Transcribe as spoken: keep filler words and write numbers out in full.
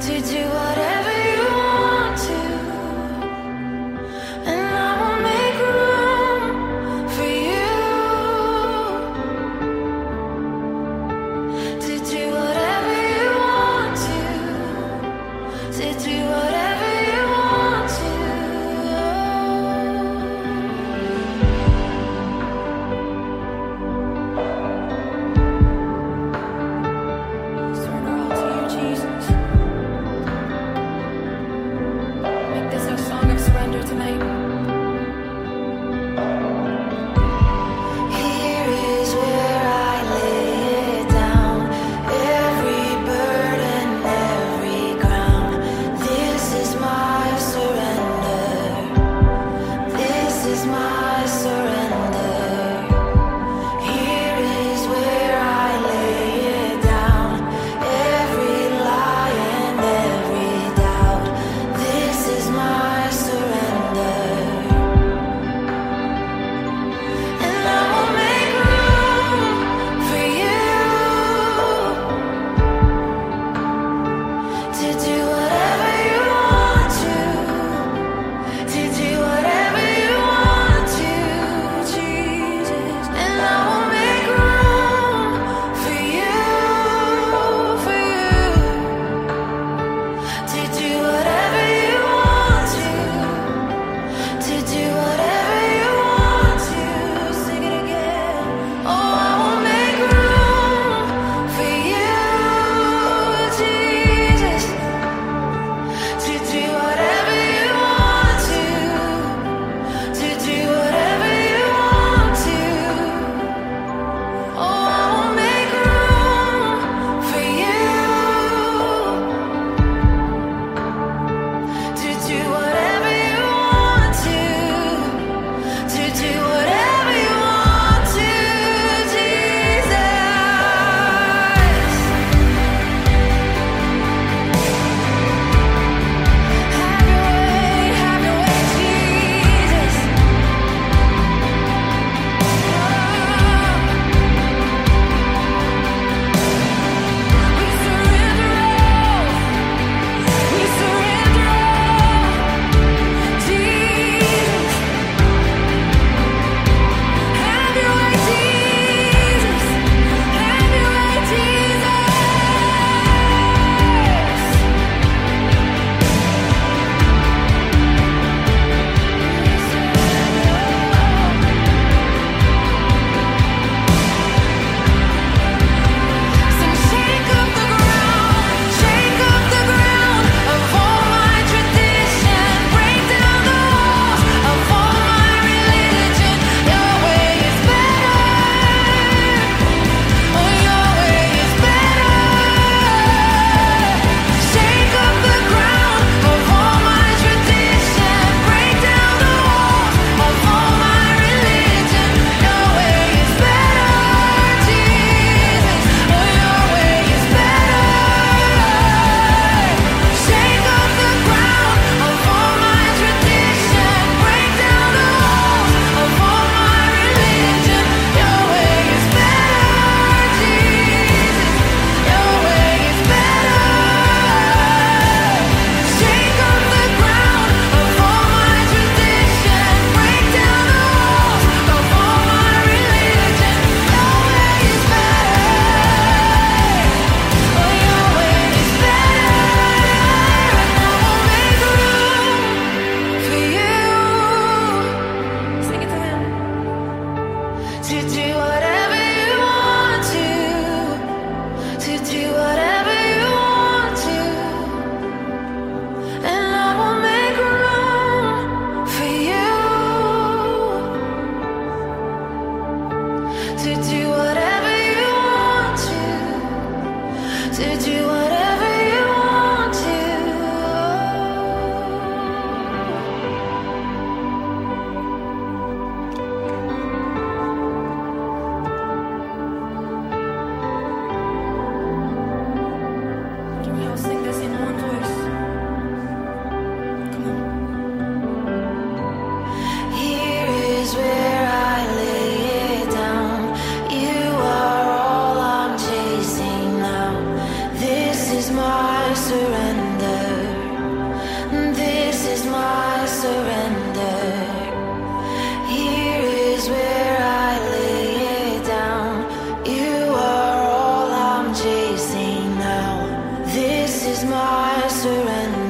to do whatever you want to, and I will make room for you to do whatever you want to, to do whatever you want to. Surrender all to you, Jesus. Make this our song of surrender tonight. Here is where I lay it down, every burden, every ground. This is my surrender. This is my surrender. Here is where I lay it down, every lie and every doubt. This is my surrender. my surrender.